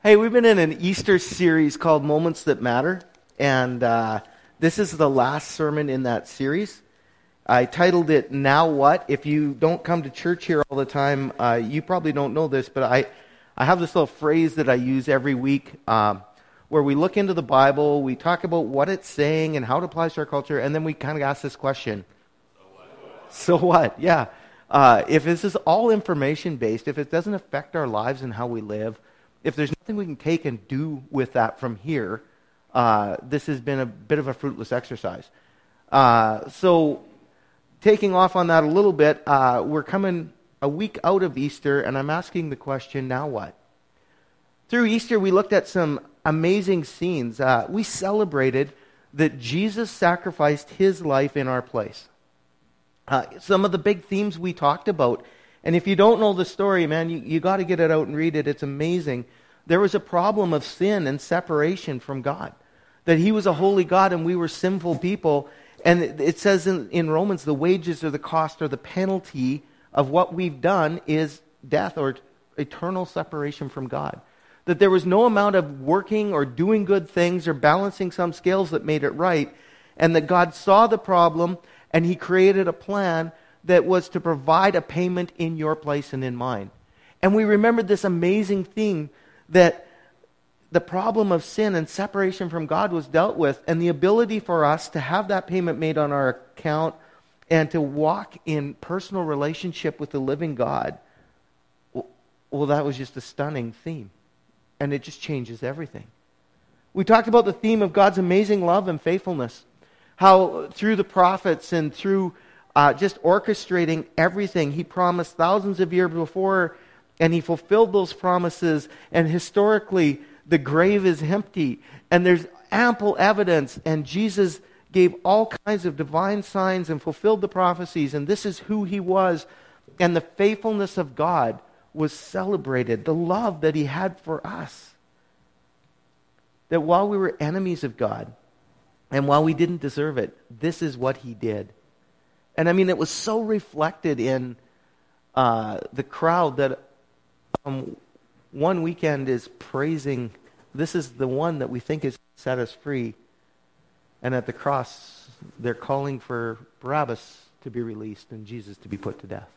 Hey, we've been in an Easter series called Moments That Matter, and this is the last sermon in that series. I titled it, Now What? If you don't come to church here all the time, you probably don't know this, but I have this little phrase that I use every week where we look into the Bible, we talk about what it's saying and how it applies to our culture, and then we kind of ask this question. So what? Yeah. If this is all information-based, if it doesn't affect our lives and how we live, if there's nothing we can take and do with that from here, this has been a bit of a fruitless exercise. So taking off on that a little bit, we're coming a week out of Easter, and I'm asking the question, now what? Through Easter, we looked at some amazing scenes. We celebrated that Jesus sacrificed his life in our place. Some of the big themes we talked about, and if you don't know the story, man, you got to get it out and read it. It's amazing. There was a problem of sin and separation from God. That he was a holy God and we were sinful people. And it says in Romans, the wages or the cost or the penalty of what we've done is death or eternal separation from God. That there was no amount of working or doing good things or balancing some scales that made it right. And that God saw the problem and he created a plan that was to provide a payment in your place and in mine. And we remembered this amazing theme that the problem of sin and separation from God was dealt with, and the ability for us to have that payment made on our account and to walk in personal relationship with the living God. Well, that was just a stunning theme. And it just changes everything. We talked about the theme of God's amazing love and faithfulness. How through the prophets and through just orchestrating everything. He promised thousands of years before, and he fulfilled those promises. And historically, the grave is empty, and there's ample evidence. And Jesus gave all kinds of divine signs and fulfilled the prophecies. And this is who he was. And the faithfulness of God was celebrated. The love that he had for us. That while we were enemies of God, and while we didn't deserve it, this is what he did. And I mean, it was so reflected in the crowd that one weekend is praising, this is the one that we think has set us free. And at the cross, they're calling for Barabbas to be released and Jesus to be put to death.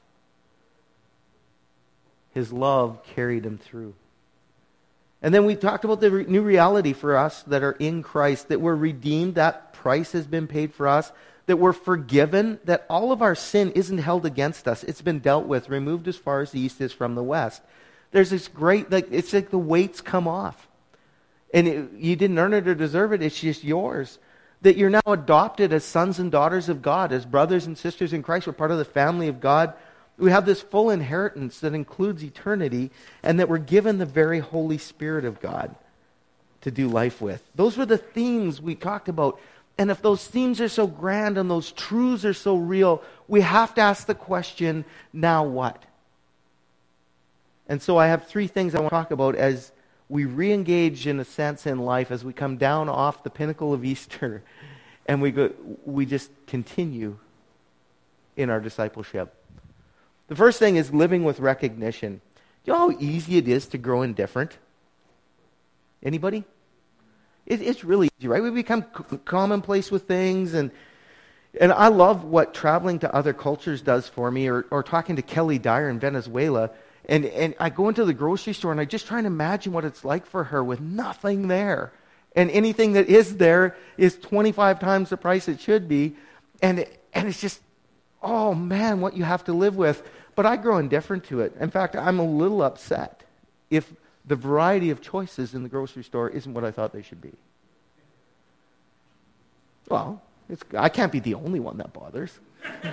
His love carried him through. And then we talked about the new reality for us that are in Christ, that we're redeemed, that price has been paid for us, that we're forgiven, that all of our sin isn't held against us. It's been dealt with, removed as far as the east is from the west. There's this great, it's like the weights come off. And you didn't earn it or deserve it, it's just yours. That you're now adopted as sons and daughters of God, as brothers and sisters in Christ. We're part of the family of God. We have this full inheritance that includes eternity, and that we're given the very Holy Spirit of God to do life with. Those were the themes we talked about. And if those themes are so grand and those truths are so real, we have to ask the question, now what? And so I have three things I want to talk about as we re-engage in a sense in life, as we come down off the pinnacle of Easter and we just continue in our discipleship. The first thing is living with recognition. Do you know how easy it is to grow indifferent? Anybody? It's really easy, right? We become commonplace with things, and I love what traveling to other cultures does for me, or talking to Kelly Dyer in Venezuela, and I go into the grocery store, and I just try and imagine what it's like for her with nothing there. And anything that is there is 25 times the price it should be, and it's just, oh man, what you have to live with. But I grow indifferent to it. In fact, I'm a little upset if the variety of choices in the grocery store isn't what I thought they should be. Well, I can't be the only one that bothers. Yeah.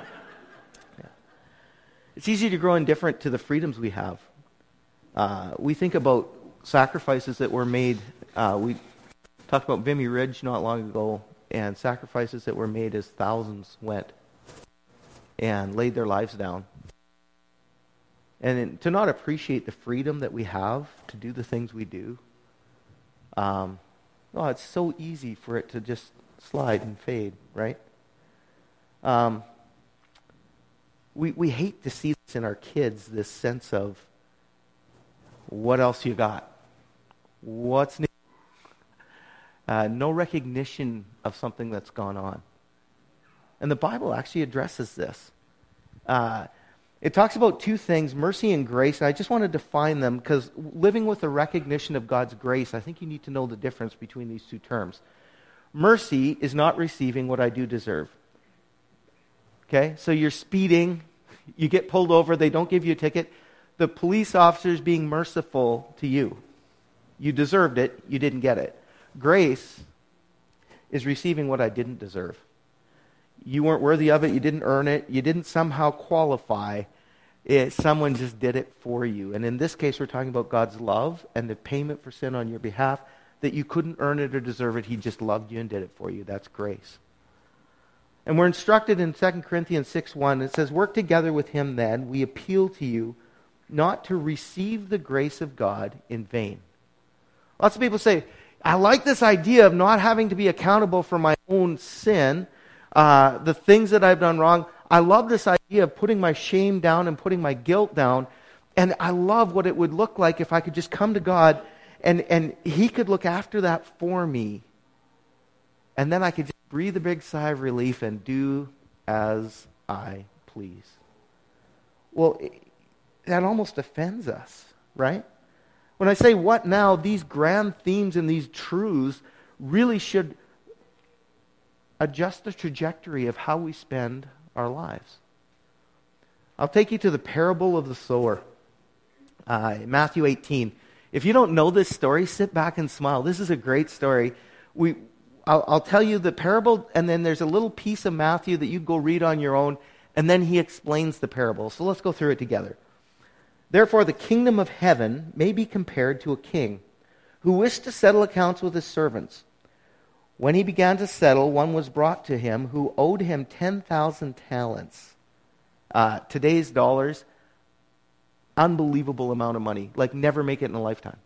It's easy to grow indifferent to the freedoms we have. We think about sacrifices that were made. We talked about Vimy Ridge not long ago, and sacrifices that were made as thousands went and laid their lives down. And to not appreciate the freedom that we have to do the things we do, it's so easy for it to just slide and fade, right? We hate to see this in our kids, this sense of, what else you got? What's new? No recognition of something that's gone on. And the Bible actually addresses this. It talks about two things, mercy and grace. And I just want to define them because living with the recognition of God's grace, I think you need to know the difference between these two terms. Mercy is not receiving what I do deserve. Okay? So you're speeding, you get pulled over, they don't give you a ticket. The police officer is being merciful to you. You deserved it, you didn't get it. Grace is receiving what I didn't deserve. You weren't worthy of it, you didn't earn it, you didn't somehow qualify. Someone just did it for you. And in this case, we're talking about God's love and the payment for sin on your behalf, that you couldn't earn it or deserve it. He just loved you and did it for you. That's grace. And we're instructed in 2 Corinthians 6:1, it says, work together with him then, we appeal to you not to receive the grace of God in vain. Lots of people say, I like this idea of not having to be accountable for my own sin, the things that I've done wrong. I love this idea of putting my shame down and putting my guilt down. And I love what it would look like if I could just come to God and he could look after that for me. And then I could just breathe a big sigh of relief and do as I please. Well, that almost offends us, right? When I say what now, these grand themes and these truths really should adjust the trajectory of how we spend our lives. I'll take you to the parable of the sower, Matthew 18. If you don't know this story, sit back and smile. This is a great story. I'll tell you the parable, and then there's a little piece of Matthew that you go read on your own, and then he explains the parable. So let's go through it together. Therefore, the kingdom of heaven may be compared to a king who wished to settle accounts with his servants. When he began to settle, one was brought to him who owed him 10,000 talents. Today's dollars, unbelievable amount of money. Like never make it in a lifetime.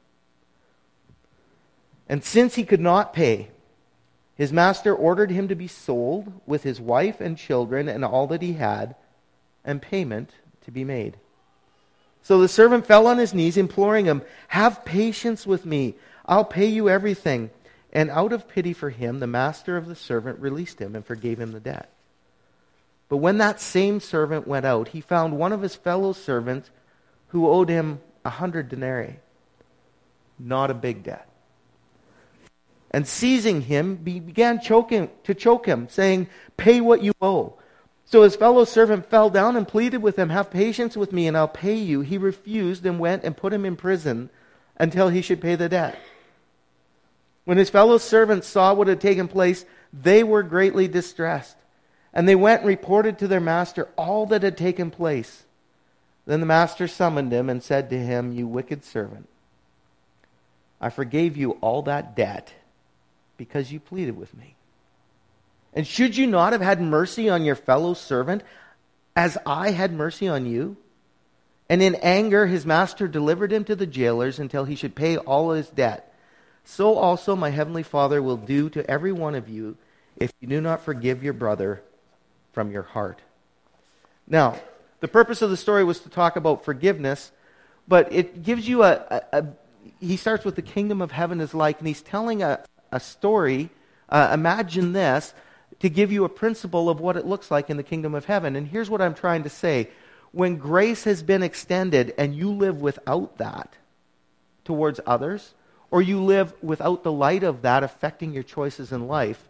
And since he could not pay, his master ordered him to be sold with his wife and children and all that he had, and payment to be made. So the servant fell on his knees, imploring him, have patience with me. I'll pay you everything. And out of pity for him, the master of the servant released him and forgave him the debt. But when that same servant went out, he found one of his fellow servants who owed him 100 denarii. Not a big debt. And seizing him, he began to choke him, saying, pay what you owe. So his fellow servant fell down and pleaded with him, have patience with me and I'll pay you. He refused and went and put him in prison until he should pay the debt. When his fellow servants saw what had taken place, they were greatly distressed. And they went and reported to their master all that had taken place. Then the master summoned him and said to him, you wicked servant, I forgave you all that debt because you pleaded with me. And should you not have had mercy on your fellow servant as I had mercy on you? And in anger his master delivered him to the jailers until he should pay all his debt. So also my heavenly Father will do to every one of you if you do not forgive your brother from your heart. Now, the purpose of the story was to talk about forgiveness, but it gives you he starts with the kingdom of heaven is like, and he's telling a story, imagine this, to give you a principle of what it looks like in the kingdom of heaven. And here's what I'm trying to say. When grace has been extended and you live without that towards others, or you live without the light of that affecting your choices in life,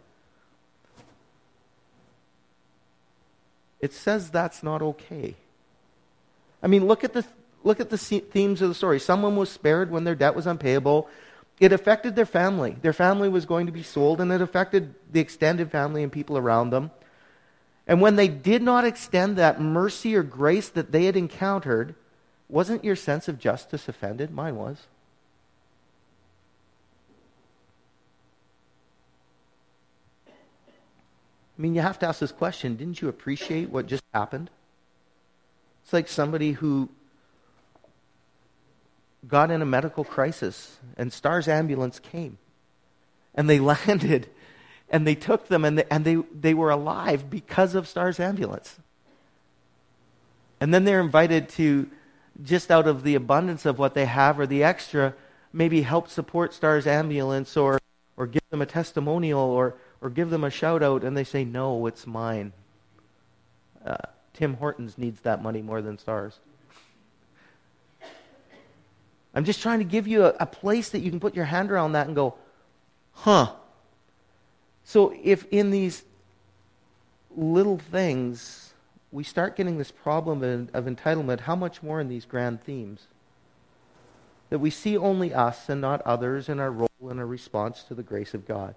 it says that's not okay. I mean, look at the themes of the story. Someone was spared when their debt was unpayable. It affected their family. Their family was going to be sold, and it affected the extended family and people around them. And when they did not extend that mercy or grace that they had encountered, wasn't your sense of justice offended? Mine was. I mean, you have to ask this question. Didn't you appreciate what just happened? It's like somebody who got in a medical crisis and STARS ambulance came. And they landed and they took them and they were alive because of STARS ambulance. And then they're invited to, just out of the abundance of what they have or the extra, maybe help support Stars Ambulance or give them a testimonial or give them a shout out, and they say, no, it's mine. Tim Hortons needs that money more than Stars. I'm just trying to give you a place that you can put your hand around that and go, huh. So if in these little things we start getting this problem of entitlement, how much more in these grand themes? That we see only us and not others in our role and our response to the grace of God.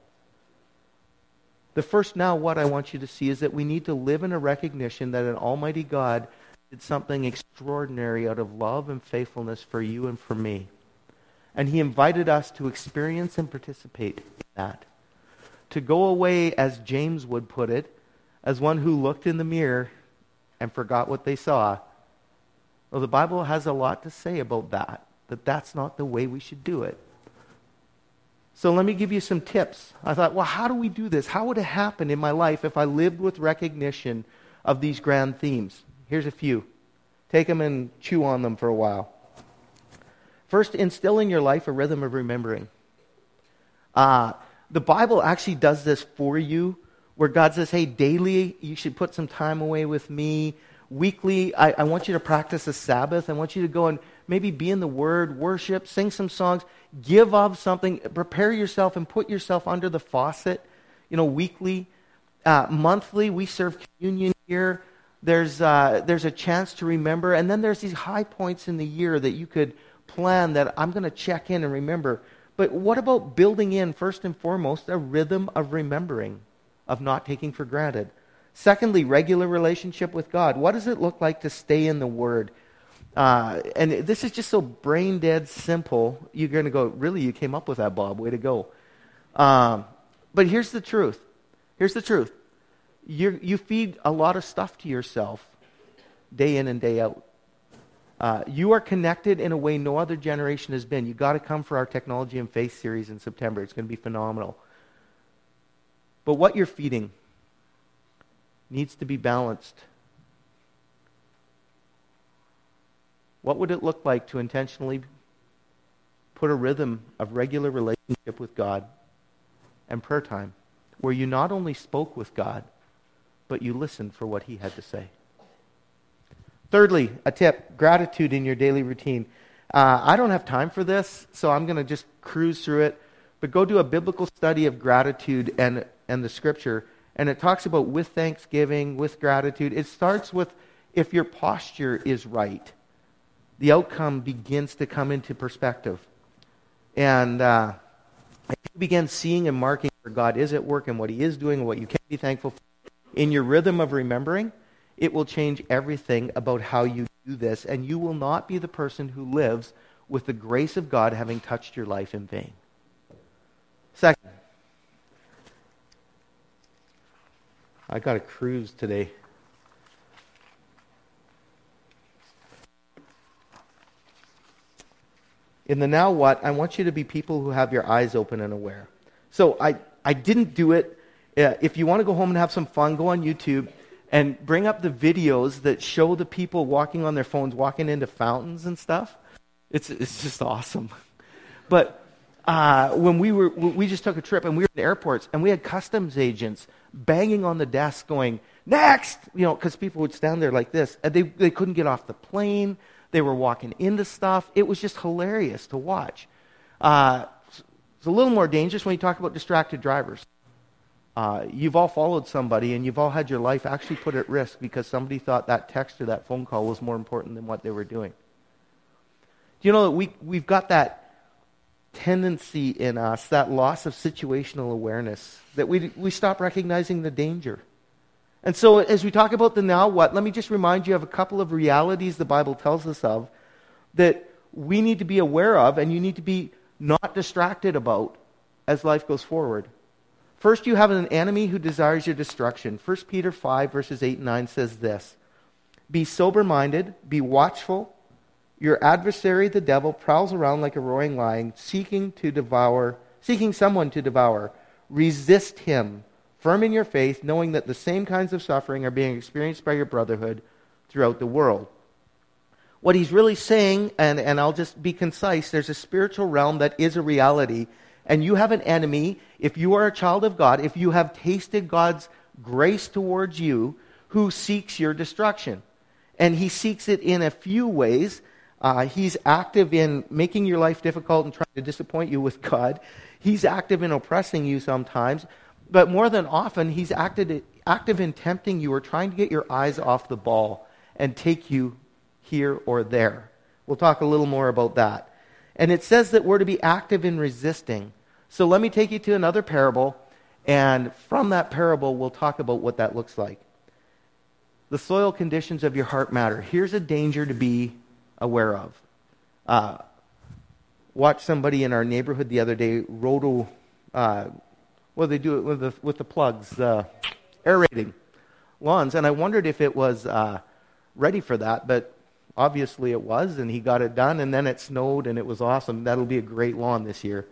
The first now what I want you to see is that we need to live in a recognition that an almighty God did something extraordinary out of love and faithfulness for you and for me. And He invited us to experience and participate in that. To go away, as James would put it, as one who looked in the mirror and forgot what they saw. Well, the Bible has a lot to say about that that's not the way we should do it. So let me give you some tips. I thought, well, how do we do this? How would it happen in my life if I lived with recognition of these grand themes? Here's a few. Take them and chew on them for a while. First, instill in your life a rhythm of remembering. The Bible actually does this for you, where God says, hey, daily you should put some time away with me. Weekly, I want you to practice a Sabbath. I want you to go and maybe be in the Word, worship, sing some songs, give of something, prepare yourself and put yourself under the faucet, weekly. Monthly, we serve communion here. There's a chance to remember. And then there's these high points in the year that you could plan that I'm going to check in and remember. But what about building in, first and foremost, a rhythm of remembering, of not taking for granted? Secondly, regular relationship with God. What does it look like to stay in the Word? And this is just so brain dead simple. You're going to go, really, you came up with that, Bob. Way to go. But here's the truth. Here's the truth. You feed a lot of stuff to yourself day in and day out. You are connected in a way no other generation has been. You've got to come for our Technology and Faith series in September. It's going to be phenomenal. But what you're feeding needs to be balanced. What would it look like to intentionally put a rhythm of regular relationship with God and prayer time, where you not only spoke with God, but you listened for what He had to say? Thirdly, a tip, gratitude in your daily routine. I don't have time for this, so I'm going to just cruise through it. But go do a biblical study of gratitude and the Scripture. And it talks about with thanksgiving, with gratitude. It starts with if your posture is right, the outcome begins to come into perspective. And if you begin seeing and marking where God is at work and what He is doing and what you can be thankful for, in your rhythm of remembering, it will change everything about how you do this. And you will not be the person who lives with the grace of God having touched your life in vain. Second, I got a cruise today. In the now what, I want you to be people who have your eyes open and aware. So I didn't do it. If you want to go home and have some fun, go on YouTube and bring up the videos that show the people walking on their phones, walking into fountains and stuff. It's just awesome. But when we just took a trip and we were in airports and we had customs agents banging on the desk going, next! Because people would stand there like this. And they couldn't get off the plane. They were walking into stuff. It was just hilarious to watch. It's a little more dangerous when you talk about distracted drivers. You've all followed somebody and you've all had your life actually put at risk because somebody thought that text or that phone call was more important than what they were doing. Do you know that we've got that tendency in us, that loss of situational awareness, that we stop recognizing the danger. And so as we talk about the now what, let me just remind you of a couple of realities the Bible tells us of that we need to be aware of and you need to be not distracted about as life goes forward. First, you have an enemy who desires your destruction. 1 Peter 5, verses 8 and 9 says this, "Be sober-minded, be watchful. Your adversary, the devil, prowls around like a roaring lion, seeking someone to devour. Resist him, firm in your faith, knowing that the same kinds of suffering are being experienced by your brotherhood throughout the world." What he's really saying, and I'll just be concise, there's a spiritual realm that is a reality, and you have an enemy, if you are a child of God, if you have tasted God's grace towards you, who seeks your destruction. And he seeks it in a few ways. He's active in making your life difficult and trying to disappoint you with God. He's active in oppressing you sometimes. But more than often, he's active in tempting you or trying to get your eyes off the ball and take you here or there. We'll talk a little more about that. And it says that we're to be active in resisting. So let me take you to another parable, and from that parable, we'll talk about what that looks like. The soil conditions of your heart matter. Here's a danger to be aware of. Watched somebody in our neighborhood the other day, they do it with the plugs, aerating lawns, and I wondered if it was ready for that, but obviously it was, and he got it done, and then it snowed, and it was awesome. That'll be a great lawn this year.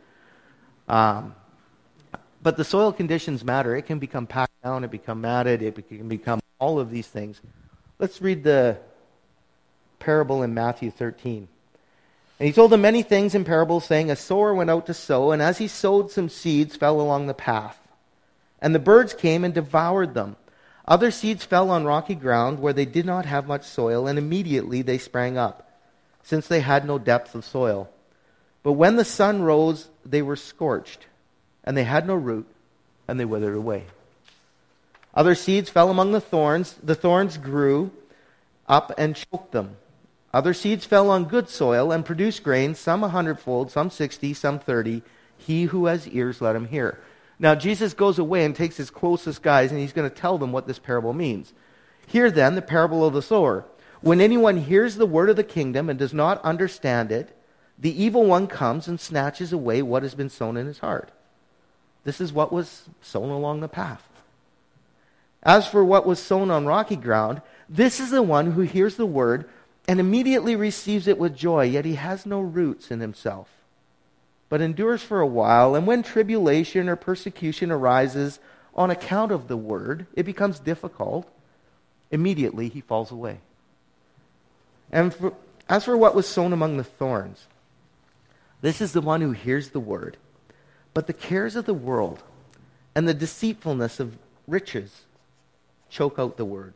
But the soil conditions matter. It can become packed down, it become matted, it can become all of these things. Let's read the parable in Matthew 13. And he told them many things in parables, saying, a sower went out to sow, and as he sowed, some seeds fell along the path. And the birds came and devoured them. Other seeds fell on rocky ground where they did not have much soil, and immediately they sprang up, since they had no depth of soil. But when the sun rose, they were scorched, and they had no root, and they withered away. Other seeds fell among the thorns. The thorns grew up and choked them. Other seeds fell on good soil and produced grain, some 100-fold, some 60, some 30. He who has ears, let him hear. Now, Jesus goes away and takes his closest guys, and he's going to tell them what this parable means. Hear then the parable of the sower. When anyone hears the word of the kingdom and does not understand it, the evil one comes and snatches away what has been sown in his heart. This is what was sown along the path. As for what was sown on rocky ground, this is the one who hears the word and immediately receives it with joy, yet he has no roots in himself, but endures for a while. And when tribulation or persecution arises on account of the word, it becomes difficult. Immediately he falls away. And as for what was sown among the thorns, this is the one who hears the word, but the cares of the world and the deceitfulness of riches choke out the word,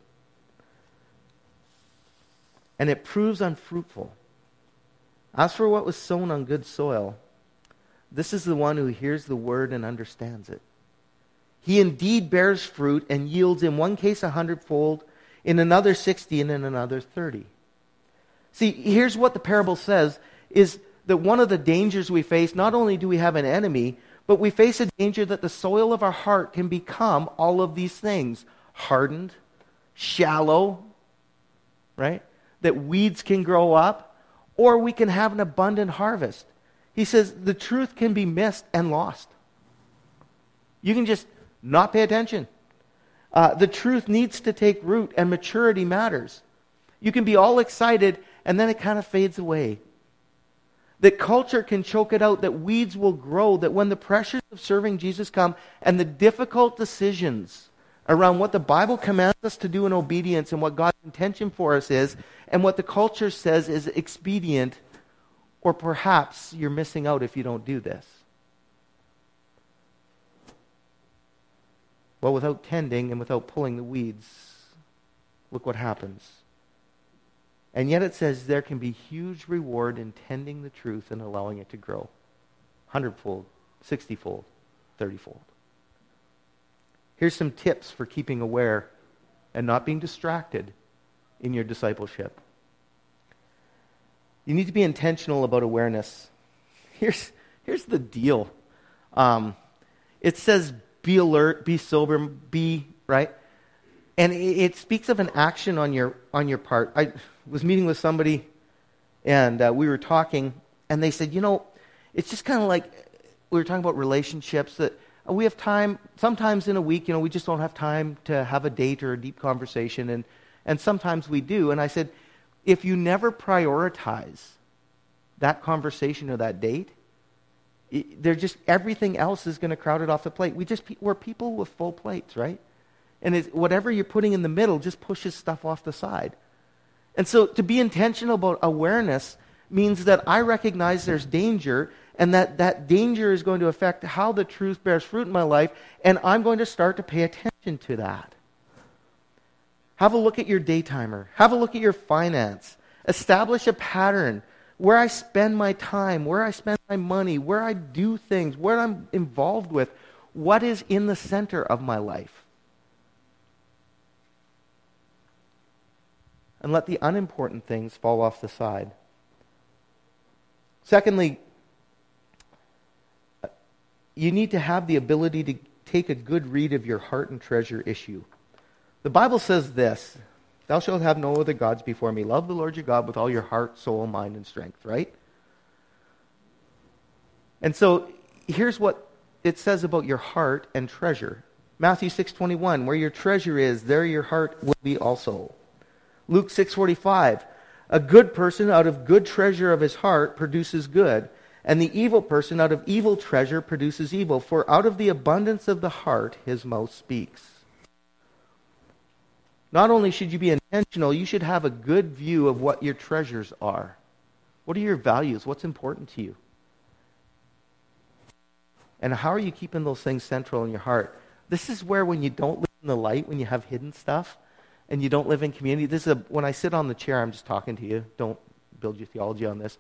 and it proves unfruitful. As for what was sown on good soil, this is the one who hears the word and understands it. He indeed bears fruit and yields in one case 100-fold, in another 60, and in another 30. See, here's what the parable says, is that one of the dangers we face, not only do we have an enemy, but we face a danger that the soil of our heart can become all of these things. Hardened, shallow, right? That weeds can grow up, or we can have an abundant harvest. He says the truth can be missed and lost. You can just not pay attention. The truth needs to take root, and maturity matters. You can be all excited, and then it kind of fades away. That culture can choke it out, that weeds will grow, that when the pressures of serving Jesus come, and the difficult decisions around what the Bible commands us to do in obedience and what God's intention for us is, and what the culture says is expedient, or perhaps you're missing out if you don't do this. Well, without tending and without pulling the weeds, look what happens. And yet it says there can be huge reward in tending the truth and allowing it to grow. 100-fold, 60-fold, 30-fold. Here's some tips for keeping aware and not being distracted in your discipleship. You need to be intentional about awareness. Here's the deal. It says be alert, be sober, be, right? And it speaks of an action on your part. I was meeting with somebody, and we were talking, and they said, it's just kind of like we were talking about relationships, that we have time, sometimes in a week, we just don't have time to have a date or a deep conversation, and sometimes we do. And I said, if you never prioritize that conversation or that date, everything else is going to crowd it off the plate. We're people with full plates, right? And whatever you're putting in the middle just pushes stuff off the side. And so to be intentional about awareness means that I recognize there's danger, and that danger is going to affect how the truth bears fruit in my life, and I'm going to start to pay attention to that. Have a look at your day timer. Have a look at your finance. Establish a pattern where I spend my time, where I spend my money, where I do things, where I'm involved with. What is in the center of my life? And let the unimportant things fall off the side. Secondly, you need to have the ability to take a good read of your heart and treasure issue. The Bible says this, thou shalt have no other gods before me. Love the Lord your God with all your heart, soul, mind, and strength, right? And so here's what it says about your heart and treasure. Matthew 6:21, where your treasure is, there your heart will be also. Luke 6:45, a good person out of good treasure of his heart produces good, and the evil person out of evil treasure produces evil. For out of the abundance of the heart his mouth speaks. Not only should you be intentional, you should have a good view of what your treasures are. What are your values? What's important to you? And how are you keeping those things central in your heart? This is where when you don't live in the light, when you have hidden stuff, and you don't live in community, when I sit on the chair, I'm just talking to you. Don't build your theology on this.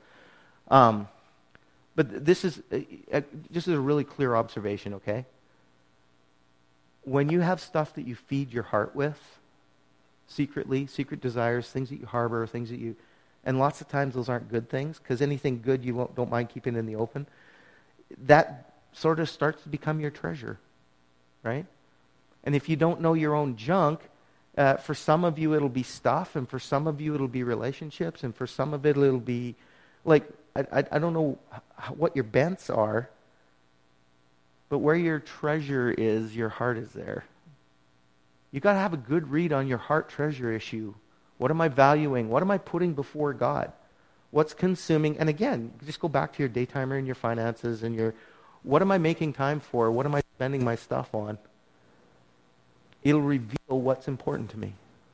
But this is just a really clear observation, okay? When you have stuff that you feed your heart with, secretly, secret desires, things that you harbor, things that you... And lots of times those aren't good things, because anything good you don't mind keeping in the open. That sort of starts to become your treasure, right? And if you don't know your own junk, for some of you it'll be stuff, and for some of you it'll be relationships, and for some of it it'll be, like, I don't know what your bents are, but where your treasure is, your heart is there. You got to have a good read on your heart treasure issue. What am I valuing? What am I putting before God? What's consuming? And again, just go back to your day timer and your finances and your, what am I making time for? What am I spending my stuff on? It'll reveal what's important to me.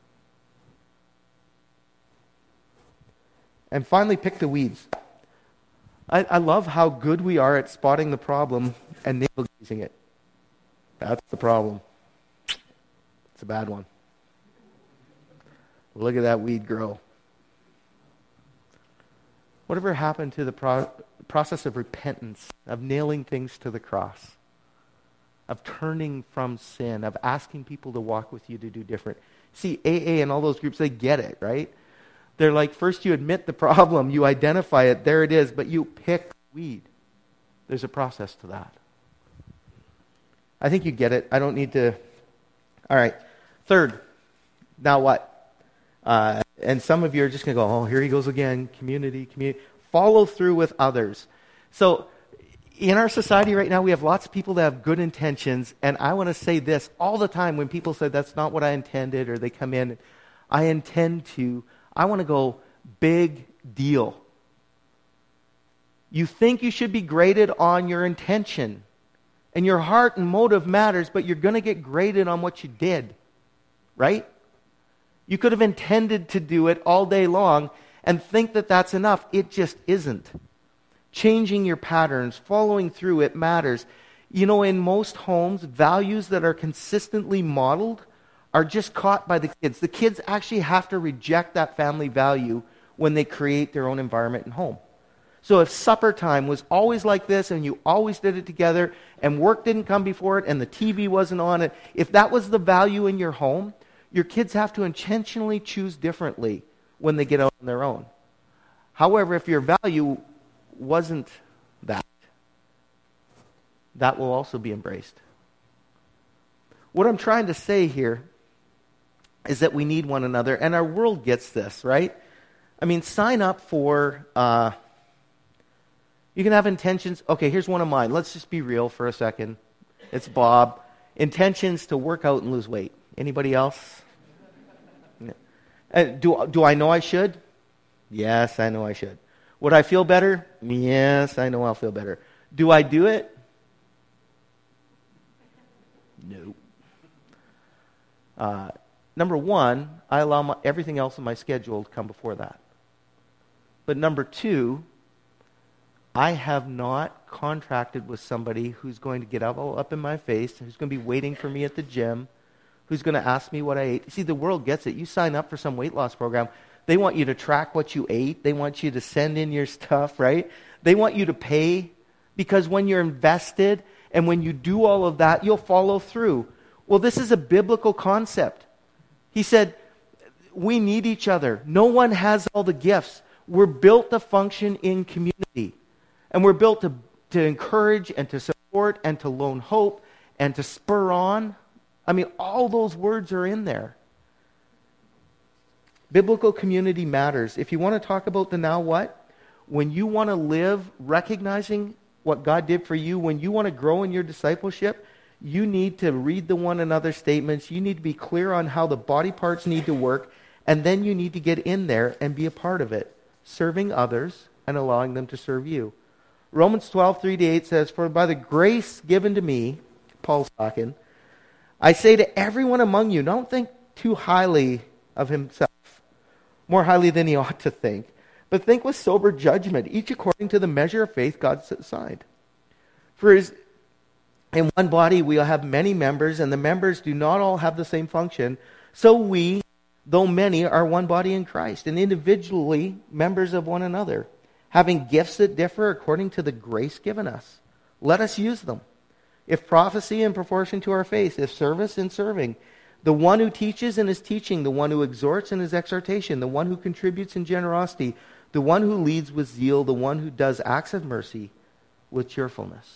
And finally, pick the weeds. I love how good we are at spotting the problem and navel-gazing it. That's the problem. It's a bad one. Look at that weed grow. Whatever happened to the process of repentance, of nailing things to the cross, of turning from sin, of asking people to walk with you to do different? See, AA and all those groups, they get it, right? They're like, first you admit the problem, you identify it, there it is, but you pick weed. There's a process to that. I think you get it. I don't need to... All right. Third, now what? And some of you are just going to go, oh, here he goes again, community. Follow through with others. So in our society right now, we have lots of people that have good intentions, and I want to say this all the time when people say that's not what I intended, or they come in, I want to go, big deal. You think you should be graded on your intention, and your heart and motive matters, but you're going to get graded on what you did, right? You could have intended to do it all day long and think that that's enough. It just isn't. Changing your patterns, following through, it matters. You know, in most homes, values that are consistently modeled are just caught by the kids. The kids actually have to reject that family value when they create their own environment and home. So if supper time was always like this and you always did it together and work didn't come before it and the TV wasn't on it, if that was the value in your home, your kids have to intentionally choose differently when they get out on their own. However, if your value wasn't that, that will also be embraced. What I'm trying to say here is that we need one another, and our world gets this, right? I mean, sign up for, you can have intentions. Okay, here's one of mine. Let's just be real for a second. It's Bob. Intentions to work out and lose weight. Anybody else? Do I know I should? Yes, I know I should. Would I feel better? Yes, I know I'll feel better. Do I do it? No. number one, I allow everything else in my schedule to come before that. But number two, I have not contracted with somebody who's going to get all up in my face, who's going to be waiting for me at the gym, who's going to ask me what I ate. See, the world gets it. You sign up for some weight loss program, they want you to track what you ate. They want you to send in your stuff, right? They want you to pay, because when you're invested and when you do all of that, you'll follow through. Well, this is a biblical concept. He said, we need each other. No one has all the gifts. We're built to function in community. And we're built to encourage and to support and to loan hope and to spur on. I mean, all those words are in there. Biblical community matters. If you want to talk about the now what, when you want to live recognizing what God did for you, when you want to grow in your discipleship, you need to read the one another statements. You need to be clear on how the body parts need to work, and then you need to get in there and be a part of it, serving others and allowing them to serve you. Romans 12:3-8 says, "For by the grace given to me," Paul's talking, "I say to everyone among you, don't think too highly of himself, more highly than he ought to think, but think with sober judgment, each according to the measure of faith God set aside. For in one body we will have many members, and the members do not all have the same function. So we, though many, are one body in Christ, and individually members of one another, having gifts that differ according to the grace given us. Let us use them. If prophecy, in proportion to our faith; if service, in serving; the one who teaches in his teaching; the one who exhorts in his exhortation; the one who contributes in generosity; the one who leads with zeal; the one who does acts of mercy with cheerfulness."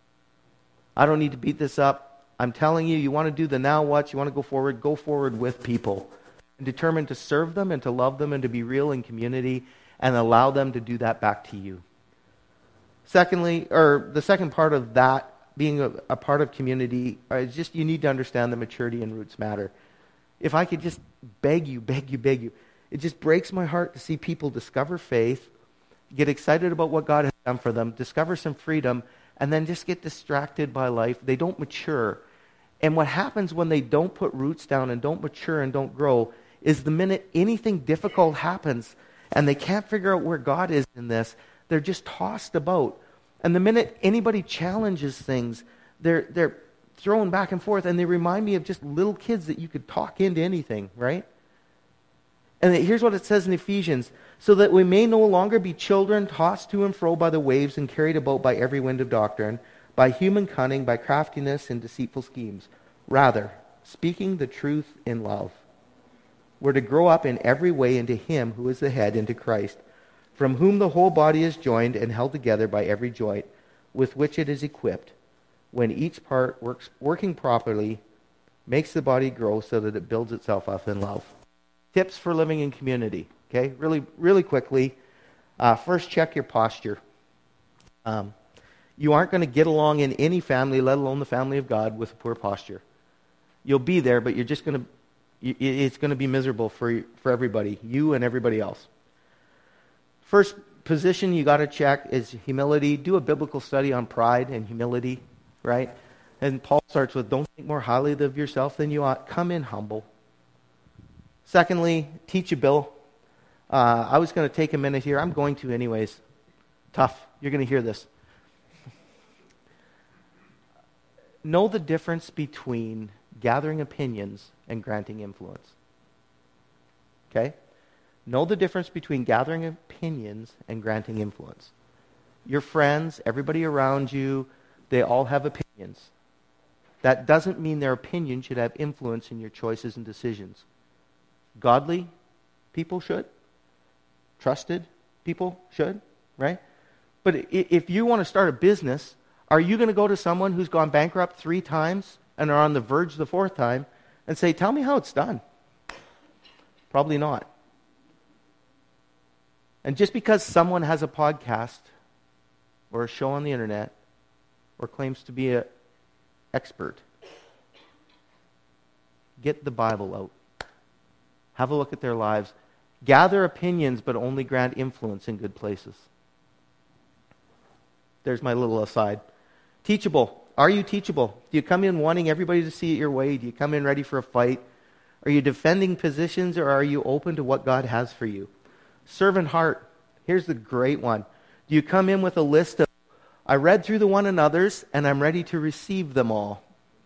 I don't need to beat this up. I'm telling you, you want to do the now what, you want to go forward with people. And determined to serve them and to love them and to be real in community and allow them to do that back to you. Secondly, or the second part of that, being a part of community, is just you need to understand that maturity and roots matter. If I could just beg you, it just breaks my heart to see people discover faith, get excited about what God has done for them, discover some freedom, and then just get distracted by life. They don't mature. And what happens when they don't put roots down and don't mature and don't grow is the minute anything difficult happens and they can't figure out where God is in this, they're just tossed about. And the minute anybody challenges things, they're thrown back and forth, and they remind me of just little kids that you could talk into anything, right? And here's what it says in Ephesians: "So that we may no longer be children tossed to and fro by the waves and carried about by every wind of doctrine, by human cunning, by craftiness and deceitful schemes. Rather, speaking the truth in love, we're to grow up in every way into Him who is the head, into Christ, from whom the whole body is joined and held together by every joint with which it is equipped. When each part working properly makes the body grow so that it builds itself up in love." Tips for living in community. Okay, really quickly. First, check your posture. You aren't going to get along in any family, let alone the family of God, with a poor posture. You'll be there, but it's going to be miserable for everybody, you and everybody else. First position you got to check is humility. Do a biblical study on pride and humility, right? And Paul starts with, don't think more highly of yourself than you ought. Come in humble. Secondly, teachable. I was going to take a minute here. I'm going to anyways. Tough. You're going to hear this. Know the difference between gathering opinions and granting influence. Okay? Know the difference between gathering opinions and granting influence. Your friends, everybody around you, they all have opinions. That doesn't mean their opinion should have influence in your choices and decisions. Godly people should. Trusted people should, right? But if you want to start a business, are you going to go to someone who's gone bankrupt 3 times and are on the verge the 4th time and say, tell me how it's done? Probably not. And just because someone has a podcast or a show on the internet or claims to be an expert, get the Bible out. Have a look at their lives. Gather opinions, but only grant influence in good places. There's my little aside. Teachable. Are you teachable? Do you come in wanting everybody to see it your way? Do you come in ready for a fight? Are you defending positions, or are you open to what God has for you? Servant heart. Here's the great one. Do you come in with a list of, I read through the one another's, and I'm ready to receive them all?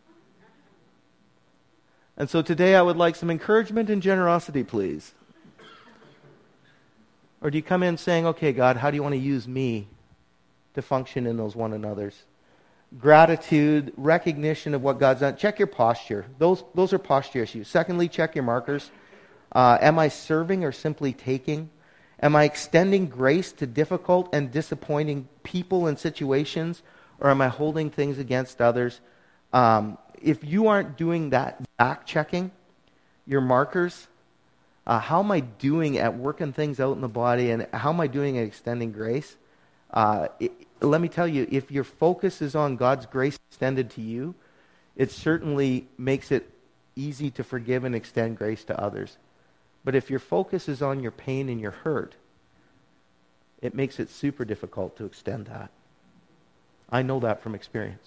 And so today I would like some encouragement and generosity, please. Or do you come in saying, okay, God, how do you want to use me to function in those one another's? Gratitude, recognition of what God's done. Check your posture. Those are posture issues. Secondly, check your markers. Am I serving or simply taking? Am I extending grace to difficult and disappointing people and situations, or am I holding things against others? If you aren't doing that back checking, your markers, how am I doing at working things out in the body, and how am I doing at extending grace? Let me tell you, if your focus is on God's grace extended to you, it certainly makes it easy to forgive and extend grace to others. But if your focus is on your pain and your hurt, it makes it super difficult to extend that. I know that from experience.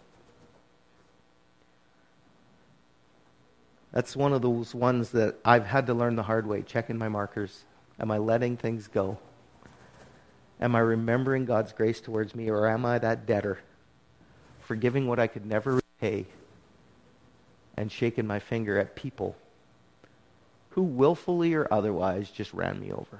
That's one of those ones that I've had to learn the hard way, checking my markers. Am I letting things go? Am I remembering God's grace towards me, or am I that debtor, forgiving what I could never repay and shaking my finger at people who willfully or otherwise just ran me over?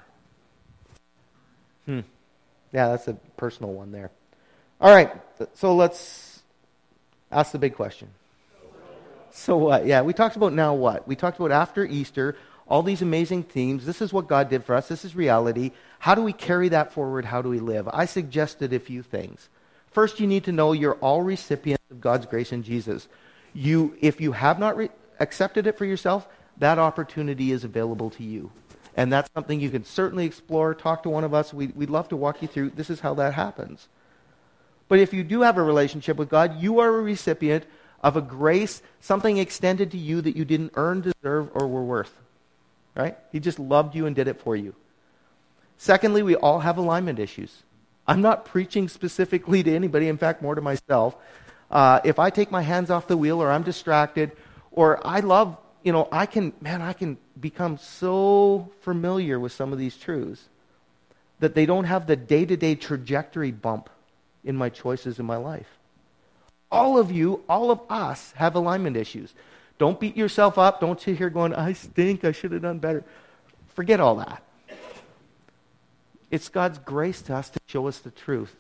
Yeah, that's a personal one there. All right, so let's ask the big question. So what? Yeah, we talked about now what? We talked about after Easter, all these amazing themes. This is what God did for us. This is reality. How do we carry that forward? How do we live? I suggested a few things. First, you need to know you're all recipients of God's grace in Jesus. If you have not accepted it for yourself, that opportunity is available to you. And that's something you can certainly explore. Talk to one of us. We'd love to walk you through. This is how that happens. But if you do have a relationship with God, you are a recipient of a grace, something extended to you that you didn't earn, deserve, or were worth. Right? He just loved you and did it for you. Secondly, we all have alignment issues. I'm not preaching specifically to anybody, in fact, more to myself. If I take my hands off the wheel, or I'm distracted, or I love, I can become so familiar with some of these truths that they don't have the day-to-day trajectory bump in my choices in my life. All of you, all of us have alignment issues. Don't beat yourself up. Don't sit here going, I stink, I should have done better. Forget all that. It's God's grace to us to show us the truth.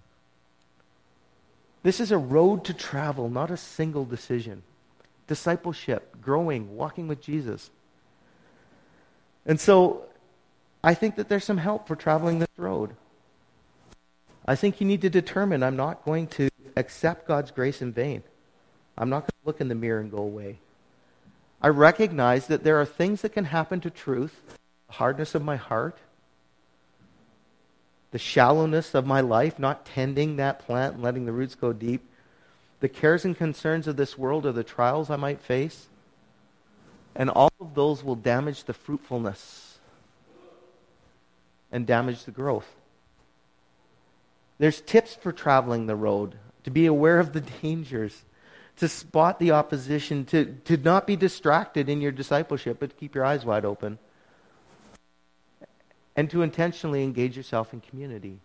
This is a road to travel, not a single decision. Discipleship, growing, walking with Jesus. And so, I think that there's some help for traveling this road. I think you need to determine, I'm not going to accept God's grace in vain. I'm not going to look in the mirror and go away. I recognize that there are things that can happen to truth, the hardness of my heart, the shallowness of my life, not tending that plant and letting the roots go deep, the cares and concerns of this world or the trials I might face, and all of those will damage the fruitfulness and damage the growth. There's tips for traveling the road, to be aware of the dangers, to spot the opposition, to not be distracted in your discipleship, but to keep your eyes wide open, and to intentionally engage yourself in community.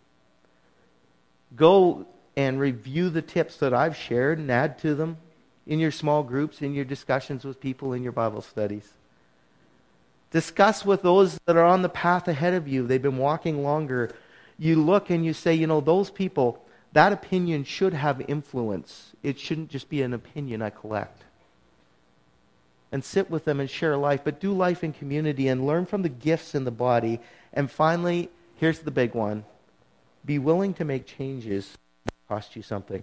Go and review the tips that I've shared and add to them in your small groups, in your discussions with people, in your Bible studies. Discuss with those that are on the path ahead of you. They've been walking longer. You look and you say, those people, that opinion should have influence. It shouldn't just be an opinion I collect. And sit with them and share life, but do life in community and learn from the gifts in the body. And finally, here's the big one. Be willing to make changes that cost you something.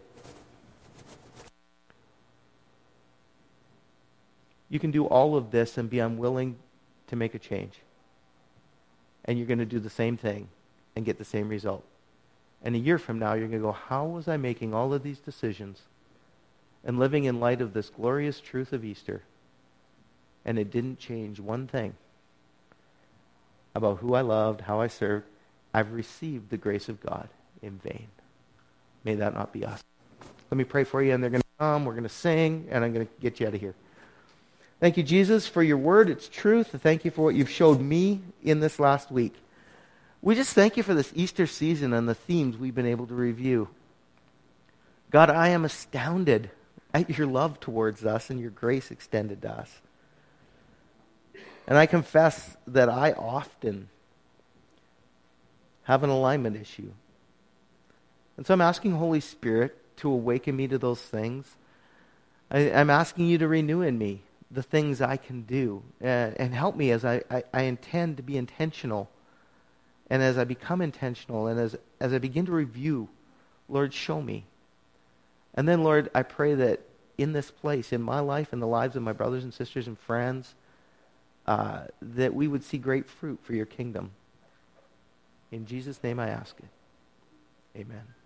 You can do all of this and be unwilling to make a change. And you're going to do the same thing and get the same result. And a year from now, you're going to go, how was I making all of these decisions and living in light of this glorious truth of Easter? And it didn't change one thing about who I loved, how I served. I've received the grace of God in vain. May that not be us. Let me pray for you, and they're going to come, we're going to sing, and I'm going to get you out of here. Thank you, Jesus, for your word. It's truth. Thank you for what you've showed me in this last week. We just thank you for this Easter season and the themes we've been able to review. God, I am astounded at your love towards us and your grace extended to us. And I confess that I often have an alignment issue. And so I'm asking Holy Spirit to awaken me to those things. I'm asking you to renew in me the things I can do. And help me as I intend to be intentional. And as I become intentional and as I begin to review, Lord, show me. And then, Lord, I pray that in this place, in my life, in the lives of my brothers and sisters and friends, that we would see great fruit for your kingdom. In Jesus' name I ask it. Amen.